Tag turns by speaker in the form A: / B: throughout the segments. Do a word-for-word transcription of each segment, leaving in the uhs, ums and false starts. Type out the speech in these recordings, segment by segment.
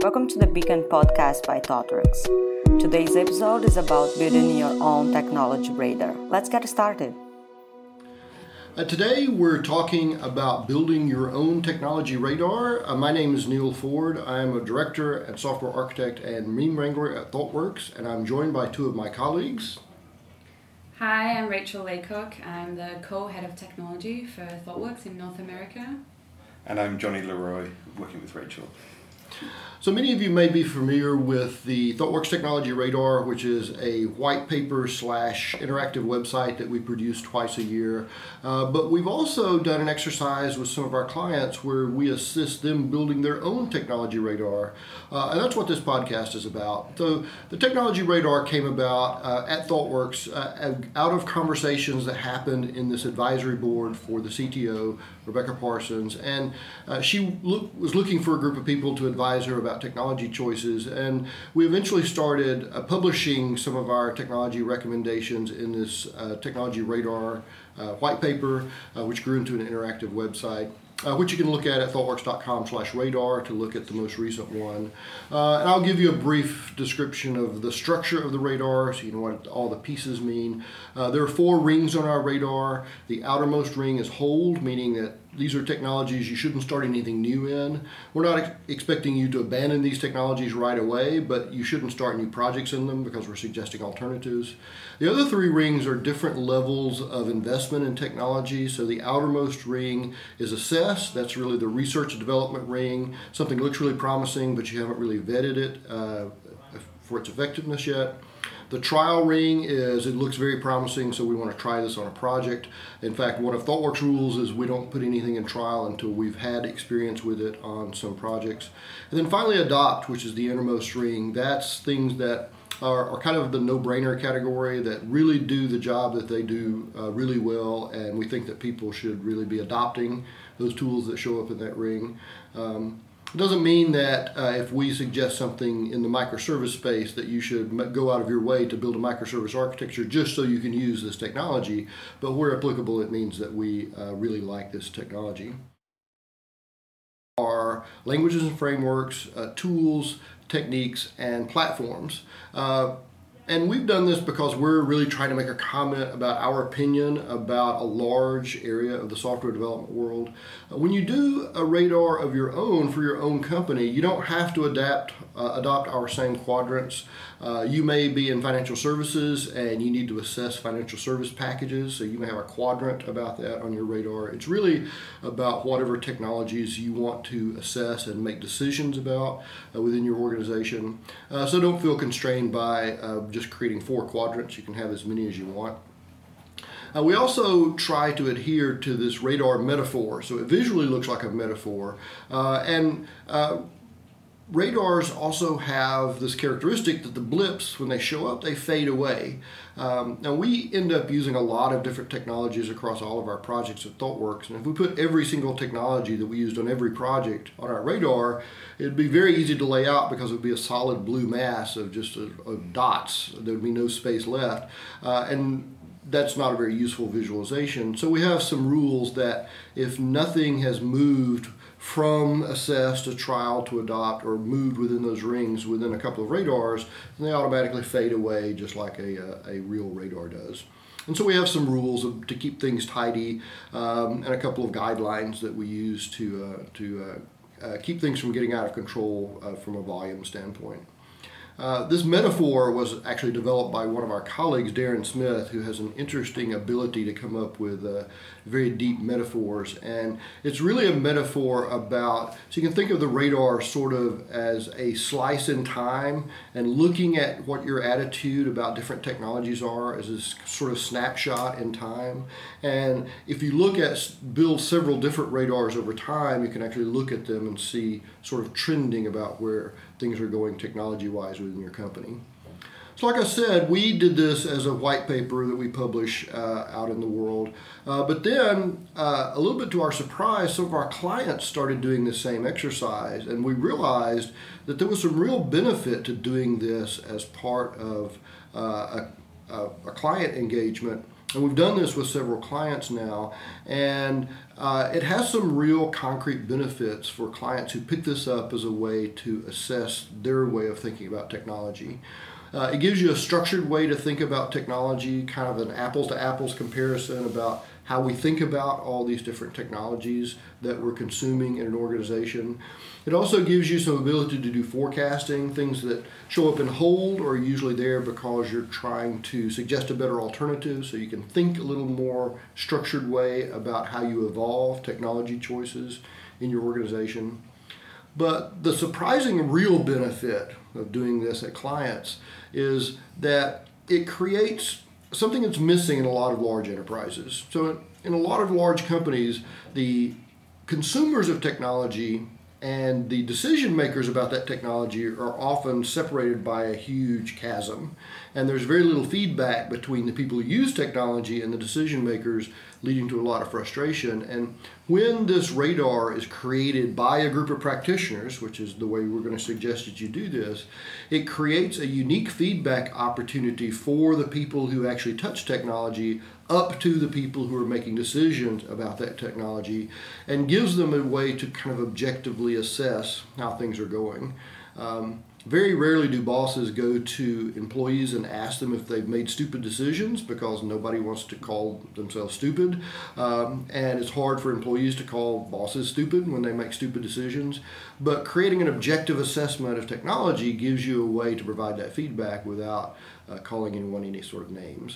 A: Welcome to the Beacon podcast by ThoughtWorks. Today's episode is about building your own technology radar. Let's get started.
B: Uh, today we're talking about building your own technology radar. Uh, my name is Neil Ford. I'm a director and software architect and meme wrangler at ThoughtWorks, and I'm joined by two of my colleagues.
C: Hi, I'm Rachel Laycock. I'm the co-head of technology for ThoughtWorks in North America.
D: And I'm Johnny Leroy, working with Rachel.
B: So many of you may be familiar with the ThoughtWorks Technology Radar, which is a white paper slash interactive website that we produce twice a year. Uh, but we've also done an exercise with some of our clients where we assist them building their own technology radar. Uh, and that's what this podcast is about. So the technology radar came about uh, at ThoughtWorks uh, out of conversations that happened in this advisory board for the C T O, Rebecca Parsons. And uh, she look, was looking for a group of people to advise her about technology choices, and we eventually started uh, publishing some of our technology recommendations in this uh, technology radar uh, white paper, uh, which grew into an interactive website, uh, which you can look at at thoughtworks.com slash radar to look at the most recent one. Uh, and I'll give you a brief description of the structure of the radar so you know what all the pieces mean. Uh, there are four rings on our radar. The outermost ring is hold, meaning that these are technologies you shouldn't start anything new in. We're not ex- expecting you to abandon these technologies right away, but you shouldn't start new projects in them because we're suggesting alternatives. The other three rings are different levels of investment in technology. So the outermost ring is assess. That's really the research and development ring. Something looks really promising, but you haven't really vetted it uh, for its effectiveness yet. The trial ring is it looks very promising, so we want to try this on a project. In fact, one of ThoughtWorks rules is we don't put anything in trial until we've had experience with it on some projects. And then finally, adopt, which is the innermost ring. That's things that are, are kind of the no-brainer category that really do the job that they do uh, really well, and we think that people should really be adopting those tools that show up in that ring. Um, It doesn't mean that uh, if we suggest something in the microservice space that you should m- go out of your way to build a microservice architecture just so you can use this technology, but where applicable it means that we uh, really like this technology. Are languages and frameworks, uh, tools, techniques, and platforms. Uh, And we've done this because we're really trying to make a comment about our opinion about a large area of the software development world. Uh, when you do a radar of your own for your own company, you don't have to adapt, uh, adopt our same quadrants. Uh, you may be in financial services and you need to assess financial service packages, so you may have a quadrant about that on your radar. It's really about whatever technologies you want to assess and make decisions about uh, within your organization. Uh, so don't feel constrained by uh, just creating four quadrants. You can have as many as you want. Uh, we also try to adhere to this radar metaphor, so it visually looks like a metaphor. Uh, and uh, radars also have this characteristic that the blips, when they show up, they fade away. Um, now we end up using a lot of different technologies across all of our projects at ThoughtWorks, and if we put every single technology that we used on every project on our radar, it'd be very easy to lay out because it would be a solid blue mass of just a, of dots. There would be no space left. Uh, and that's not a very useful visualization. So we have some rules that if nothing has moved from assess to trial to adopt or moved within those rings within a couple of radars, then they automatically fade away just like a, a, a real radar does. And so we have some rules of, to keep things tidy um, and a couple of guidelines that we use to, uh, to uh, uh, keep things from getting out of control uh, from a volume standpoint. Uh, this metaphor was actually developed by one of our colleagues, Darren Smith, who has an interesting ability to come up with uh, very deep metaphors. And it's really a metaphor about, so you can think of the radar sort of as a slice in time and looking at what your attitude about different technologies are as a sort of snapshot in time. And if you look at, build several different radars over time, you can actually look at them and see sort of trending about where things are going technology-wise within your company. So like I said, we did this as a white paper that we publish uh, out in the world. Uh, but then, uh, a little bit to our surprise, some of our clients started doing the same exercise, and we realized that there was some real benefit to doing this as part of uh, a, a, a client engagement And we've done this with several clients now, and uh, it has some real concrete benefits for clients who pick this up as a way to assess their way of thinking about technology. Uh, it gives you a structured way to think about technology, kind of an apples to apples comparison about how we think about all these different technologies that we're consuming in an organization. It also gives you some ability to do forecasting. Things that show up in hold are usually there because you're trying to suggest a better alternative, so you can think a little more structured way about how you evolve technology choices in your organization. But the surprising real benefit of doing this at clients is that it creates something that's missing in a lot of large enterprises. So in a lot of large companies, the consumers of technology and the decision makers about that technology are often separated by a huge chasm. And there's very little feedback between the people who use technology and the decision makers, leading to a lot of frustration. And when this radar is created by a group of practitioners, which is the way we're going to suggest that you do this, it creates a unique feedback opportunity for the people who actually touch technology up to the people who are making decisions about that technology, and gives them a way to kind of objectively assess how things are going. Um, Very rarely do bosses go to employees and ask them if they've made stupid decisions, because nobody wants to call themselves stupid. Um, and it's hard for employees to call bosses stupid when they make stupid decisions. But creating an objective assessment of technology gives you a way to provide that feedback without uh, calling anyone any sort of names.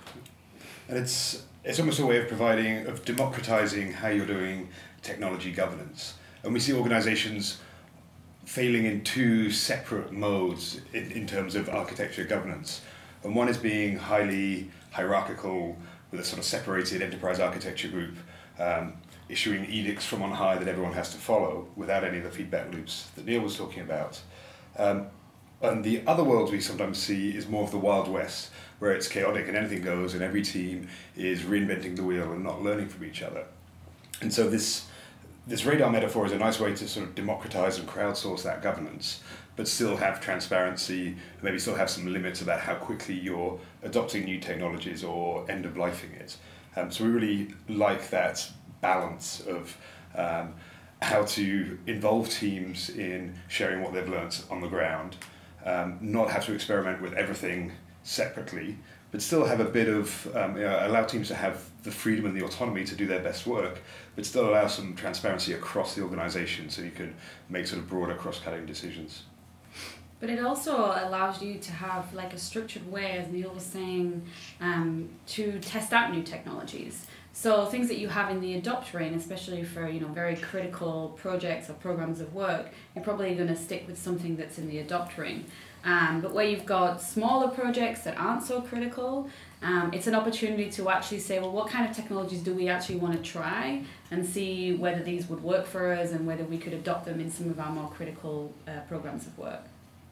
D: And it's it's almost a way of providing, of democratizing how you're doing technology governance. And we see organizations failing in two separate modes in, in terms of architecture governance. And one is being highly hierarchical with a sort of separated enterprise architecture group, um, issuing edicts from on high that everyone has to follow without any of the feedback loops that Neil was talking about. Um, and the other world we sometimes see is more of the Wild West, where it's chaotic and anything goes and every team is reinventing the wheel and not learning from each other. And so this This radar metaphor is a nice way to sort of democratize and crowdsource that governance, but still have transparency, maybe still have some limits about how quickly you're adopting new technologies or end-of-lifing it. Um, so we really like that balance of um, how to involve teams in sharing what they've learned on the ground, um, not have to experiment with everything separately, but still have a bit of, um, you know, allow teams to have the freedom and the autonomy to do their best work, but still allow some transparency across the organization so you can make sort of broader cross-cutting decisions.
C: But it also allows you to have like a structured way, as Neil was saying, um, to test out new technologies. So things that you have in the adopt ring, especially for, you know, very critical projects or programs of work, you're probably going to stick with something that's in the adopt ring. Um, but where you've got smaller projects that aren't so critical, um, it's an opportunity to actually say, well, what kind of technologies do we actually want to try, and see whether these would work for us and whether we could adopt them in some of our more critical uh, programs of work.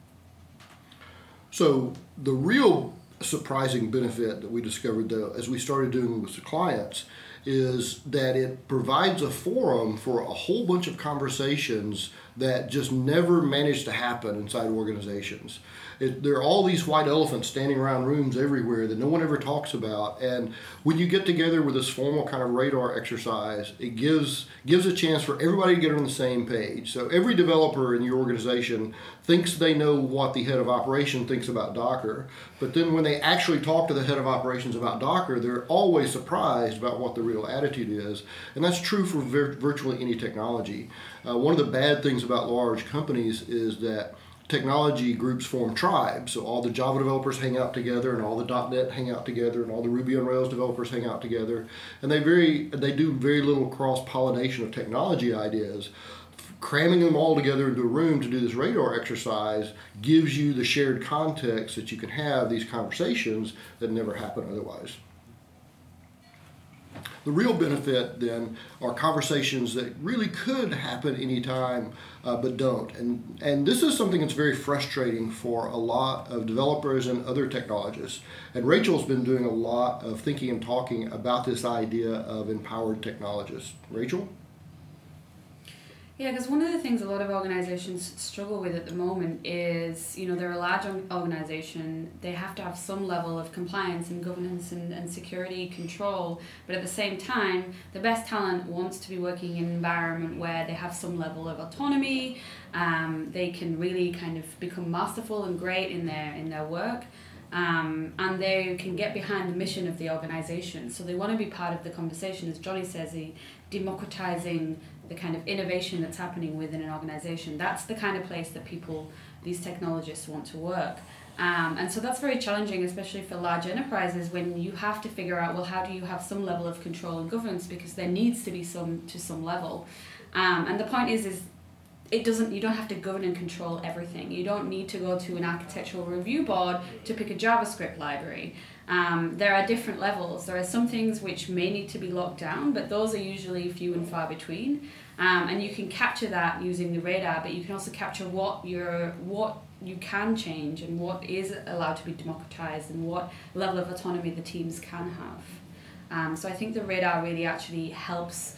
B: So the real surprising benefit that we discovered, though, as we started doing with the clients, is that it provides a forum for a whole bunch of conversations that just never managed to happen inside organizations. It, there are all these white elephants standing around rooms everywhere that no one ever talks about, and when you get together with this formal kind of radar exercise, it gives gives a chance for everybody to get on the same page. So every developer in your organization thinks they know what the head of operations thinks about Docker, but then when they actually talk to the head of operations about Docker, they're always surprised about what the real attitude is, and that's true for vir- virtually any technology. Uh, one of the bad things about large companies is that technology groups form tribes. So all the Java developers hang out together, and all the .dot net hang out together, and all the Ruby on Rails developers hang out together, and they very they do very little cross-pollination of technology ideas. Cramming them all together into a room to do this radar exercise gives you the shared context that you can have these conversations that never happen otherwise. The real benefit, then, are conversations that really could happen anytime, uh, but don't. And, and this is something that's very frustrating for a lot of developers and other technologists. And Rachel's been doing a lot of thinking and talking about this idea of empowered technologists. Rachel?
C: Yeah, because one of the things a lot of organizations struggle with at the moment is, you know, they're a large organization, they have to have some level of compliance and governance and, and security control, but at the same time, the best talent wants to be working in an environment where they have some level of autonomy, um, they can really kind of become masterful and great in their in their work. Um, and they can get behind the mission of the organization. So they want to be part of the conversation, as Johnny says, the democratizing the kind of innovation that's happening within an organization. That's the kind of place that people, these technologists, want to work. Um, and so that's very challenging, especially for large enterprises, when you have to figure out, well, how do you have some level of control and governance, because there needs to be some to some level. Um, and the point is, is it doesn't, you don't have to govern and control everything. You don't need to go to an architectural review board to pick a JavaScript library. Um, there are different levels. There are some things which may need to be locked down, but those are usually few and far between. Um, and you can capture that using the radar, but you can also capture what you're, what you can change and what is allowed to be democratized and what level of autonomy the teams can have. Um, so I think the radar really actually helps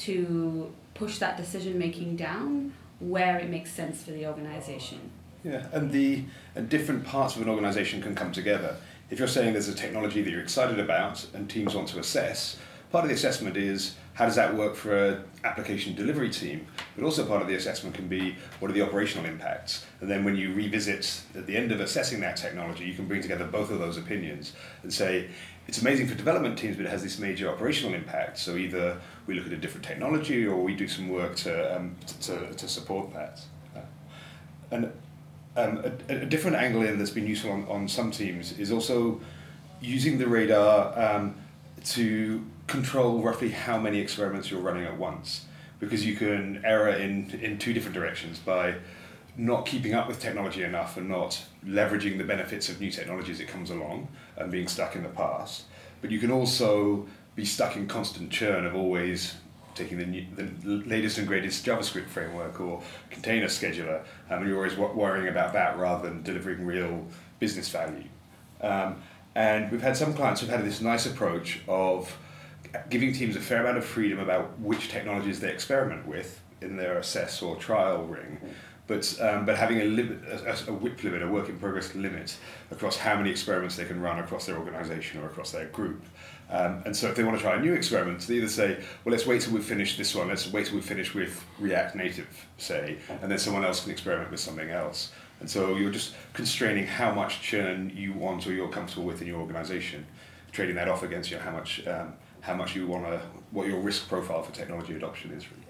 C: to push that decision making down where it makes sense for the organization.
D: Yeah, and the and different parts of an organization can come together. If you're saying there's a technology that you're excited about and teams want to assess, part of the assessment is how does that work for an application delivery team, but also part of the assessment can be what are the operational impacts. And then when you revisit at the end of assessing that technology, you can bring together both of those opinions and say, it's amazing for development teams, but it has this major operational impact. So either we look at a different technology or we do some work to um, to, to support that. Uh, and um, a, a different angle in that's been useful on, on some teams is also using the radar um, to control roughly how many experiments you're running at once, because you can error in, in two different directions by not keeping up with technology enough and not leveraging the benefits of new technology as it comes along and being stuck in the past. But you can also be stuck in constant churn of always taking the, new, the latest and greatest JavaScript framework or container scheduler, um, and you're always worrying about that rather than delivering real business value. Um, and we've had some clients who've had this nice approach of giving teams a fair amount of freedom about which technologies they experiment with in their assess or trial ring, but um, but having a limit, a, a W I P limit, a work in progress limit, across how many experiments they can run across their organization or across their group. Um, and so if they want to try a new experiment, they either say, well, let's wait till we've finished this one, let's wait till we've finished with React Native, say, and then someone else can experiment with something else. And so you're just constraining how much churn you want or you're comfortable with in your organization, trading that off against you know, how much um, how much you want to, what your risk profile for technology adoption is really.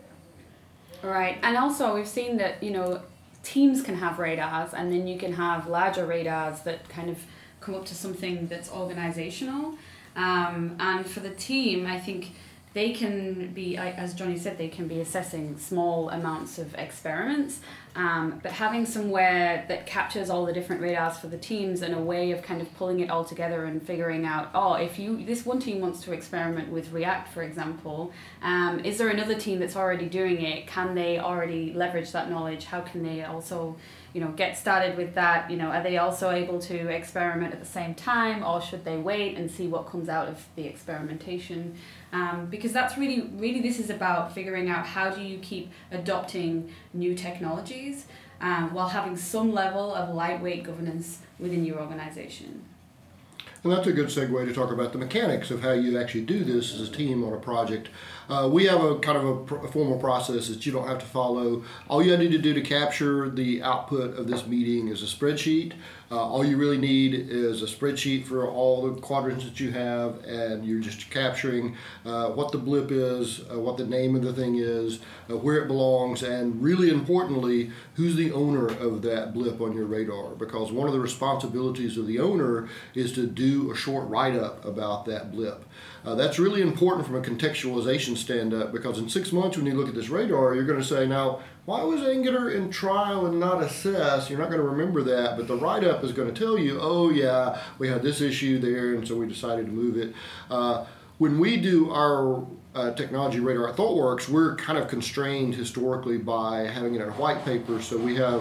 C: Right, and also we've seen that, you know, teams can have radars, and then you can have larger radars that kind of come up to something that's organizational. Um, and for the team, I think they can be, as Johnny said, they can be assessing small amounts of experiments, um, but having somewhere that captures all the different radars for the teams and a way of kind of pulling it all together and figuring out, oh, if you this one team wants to experiment with React, for example, um, is there another team that's already doing it? Can they already leverage that knowledge? How can they also, you know, get started with that? You know, are they also able to experiment at the same time, or should they wait and see what comes out of the experimentation? Um, because that's really, really this is about figuring out how do you keep adopting new technologies um, while having some level of lightweight governance within your organization.
B: And that's a good segue to talk about the mechanics of how you actually do this as a team on a project. Uh, we have a kind of a, pr- a formal process that you don't have to follow. All you need to do to capture the output of this meeting is a spreadsheet. Uh, all you really need is a spreadsheet for all the quadrants that you have, and you're just capturing uh, what the blip is, uh, what the name of the thing is, uh, where it belongs, and really importantly, who's the owner of that blip on your radar. Because one of the responsibilities of the owner is to do a short write-up about that blip. Uh, that's really important from a contextualization stand-up, because in six months when you look at this radar, you're going to say, now, why was Angular in trial and not assess? You're not going to remember that, but the write-up is going to tell you, oh yeah, we had this issue there, and so we decided to move it. Uh, when we do our uh, technology radar at ThoughtWorks, we're kind of constrained historically by having it in a white paper, so we have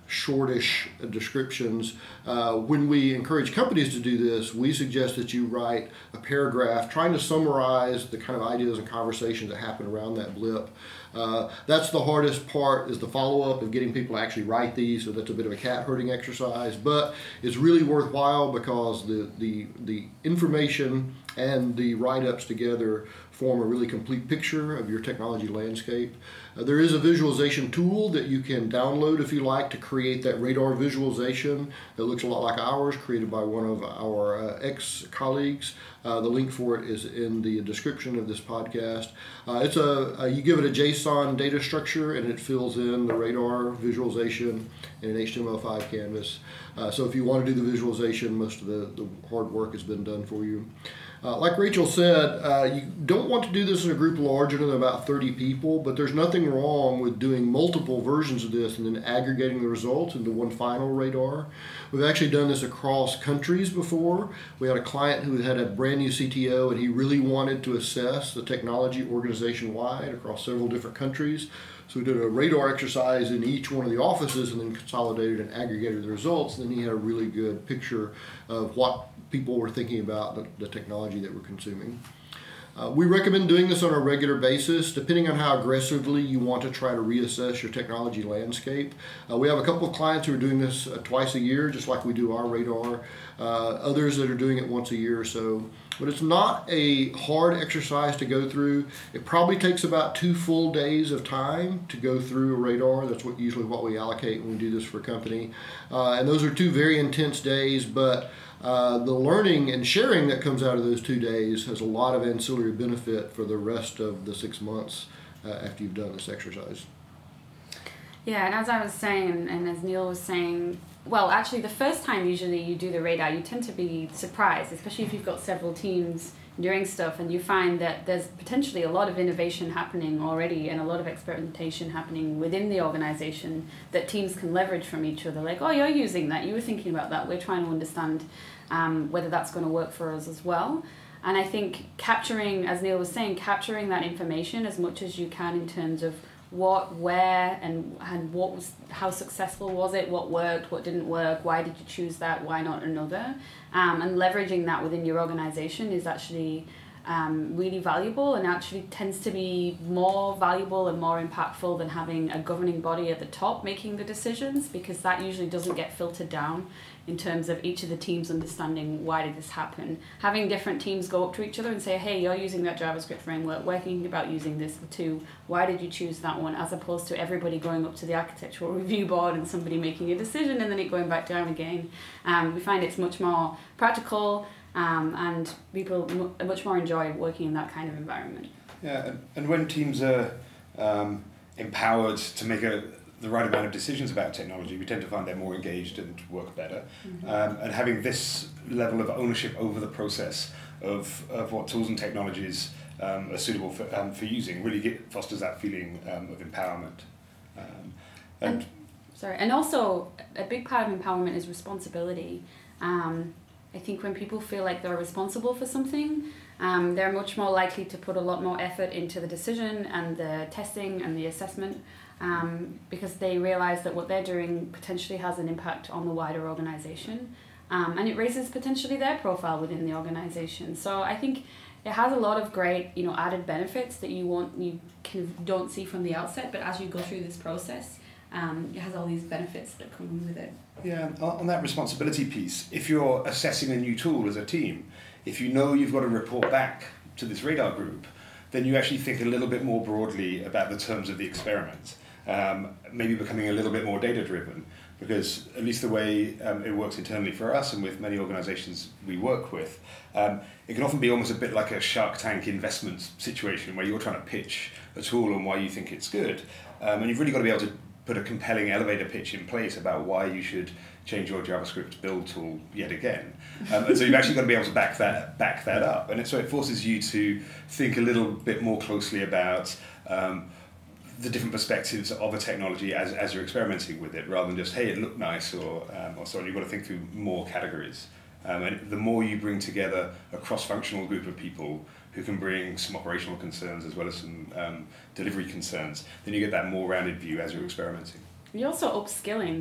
B: shortish descriptions. Uh, when we encourage companies to do this, we suggest that you write a paragraph trying to summarize the kind of ideas and conversations that happen around that blip. Uh, that's the hardest part, is the follow-up of getting people to actually write these, so that's a bit of a cat herding exercise, but it's really worthwhile because the, the, the information and the write-ups together form a really complete picture of your technology landscape. Uh, there is a visualization tool that you can download if you like to create that radar visualization that looks a lot like ours, created by one of our uh, ex-colleagues. Uh, the link for it is in the description of this podcast. Uh, it's a, a you give it a JSON data structure and it fills in the radar visualization in an H T M L five canvas. Uh, so if you want to do the visualization, most of the, the hard work has been done for you. Uh, like Rachel said, uh, you don't want to do this in a group larger than about thirty people, but there's nothing wrong with doing multiple versions of this and then aggregating the results into one final radar. We've actually done this across countries before. We had a client who had a brand new C T O and he really wanted to assess the technology organization-wide across several different countries. So we did a radar exercise in each one of the offices and then consolidated and aggregated the results. And then he had a really good picture of what people were thinking about the, the technology that we're consuming. Uh, we recommend doing this on a regular basis, depending on how aggressively you want to try to reassess your technology landscape. Uh, we have a couple of clients who are doing this uh, twice a year, just like we do our radar. Uh, others that are doing it once a year or so. But it's not a hard exercise to go through. It probably takes about two full days of time to go through a radar. That's what usually what we allocate when we do this for a company. Uh, and those are two very intense days, but Uh, the learning and sharing that comes out of those two days has a lot of ancillary benefit for the rest of the six months uh, after you've done this exercise.
C: Yeah, and as I was saying, and as Neil was saying, well, actually the first time usually you do the radar, you tend to be surprised, especially if you've got several teams doing stuff and you find that there's potentially a lot of innovation happening already and a lot of experimentation happening within the organization that teams can leverage from each other. Like, oh, you're using that, you were thinking about that, we're trying to understand um, whether that's going to work for us as well. And I think capturing, as Neil was saying, capturing that information as much as you can in terms of what, where, and and what was, how successful was it, what worked, what didn't work, why did you choose that, why not another, um, and leveraging that within your organization is actually um, really valuable, and actually tends to be more valuable and more impactful than having a governing body at the top making the decisions, because that usually doesn't get filtered down in terms of each of the teams understanding why did this happen. Having different teams go up to each other and say, hey, you're using that JavaScript framework, we're thinking about using this too, why did you choose that one, as opposed to everybody going up to the architectural review board and somebody making a decision and then it going back down again. Um, we find it's much more practical, um, and people m- much more enjoy working in that kind of environment.
D: Yeah, and, and when teams are um, empowered to make a the right amount of decisions about technology, we tend to find they're more engaged and work better. Mm-hmm. Um, and having this level of ownership over the process of, of what tools and technologies um, are suitable for, um, for using really get, fosters that feeling um, of empowerment. Um, and,
C: and sorry, and also a big part of empowerment is responsibility. Um, I think when people feel like they're responsible for something, um, they're much more likely to put a lot more effort into the decision and the testing and the assessment. Um, because they realize that what they're doing potentially has an impact on the wider organization, um, and it raises potentially their profile within the organization. So I think it has a lot of great, you know, added benefits that you want you can don't see from the outset, but as you go through this process, um, it has all these benefits that come with it.
D: Yeah, on that responsibility piece, if you're assessing a new tool as a team, if you know you've got to report back to this radar group, then you actually think a little bit more broadly about the terms of the experiment. Um, maybe becoming a little bit more data-driven, because at least the way um, it works internally for us and with many organizations we work with, um, it can often be almost a bit like a Shark Tank investment situation where you're trying to pitch a tool and why you think it's good. Um, and you've really got to be able to put a compelling elevator pitch in place about why you should change your JavaScript build tool yet again. Um, and so you've actually got to be able to back that back that up. And it, so it forces you to think a little bit more closely about um, the different perspectives of a technology as, as you're experimenting with it, rather than just, hey, it looked nice, or um, or so on. You've got to think through more categories. Um, and the more you bring together a cross-functional group of people who can bring some operational concerns as well as some um, delivery concerns, then you get that more rounded view as you're experimenting.
C: You're also upskilling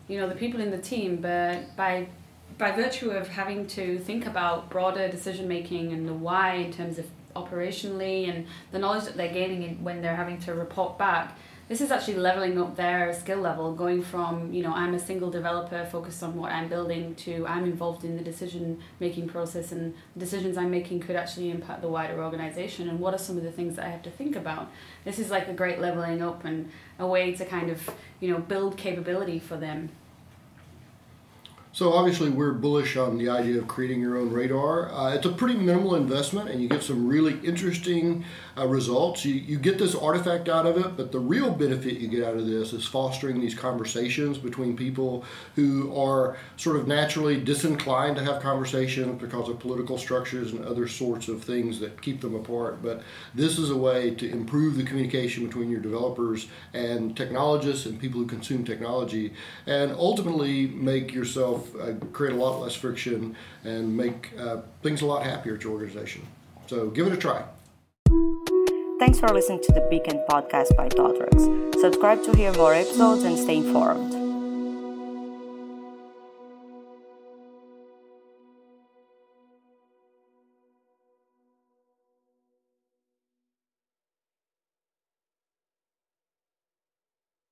C: you know, the people in the team, but by by virtue of having to think about broader decision making and the why in terms of operationally and the knowledge that they're gaining in, when they're having to report back, this is actually leveling up their skill level, going from, you know, I'm a single developer focused on what I'm building to I'm involved in the decision making process, and the decisions I'm making could actually impact the wider organization, and what are some of the things that I have to think about. This is like a great leveling up and a way to kind of, you know, build capability for them.
B: So obviously we're bullish on the idea of creating your own radar. Uh, it's a pretty minimal investment and you get some really interesting uh, results. You, you get this artifact out of it, but the real benefit you get out of this is fostering these conversations between people who are sort of naturally disinclined to have conversations because of political structures and other sorts of things that keep them apart. But this is a way to improve the communication between your developers and technologists and people who consume technology, and ultimately make yourself Uh, create a lot less friction and make uh, things a lot happier at your organization. So give it a try.
A: Thanks for listening to the Beacon podcast by ThoughtWorks. Subscribe to hear more episodes and stay informed.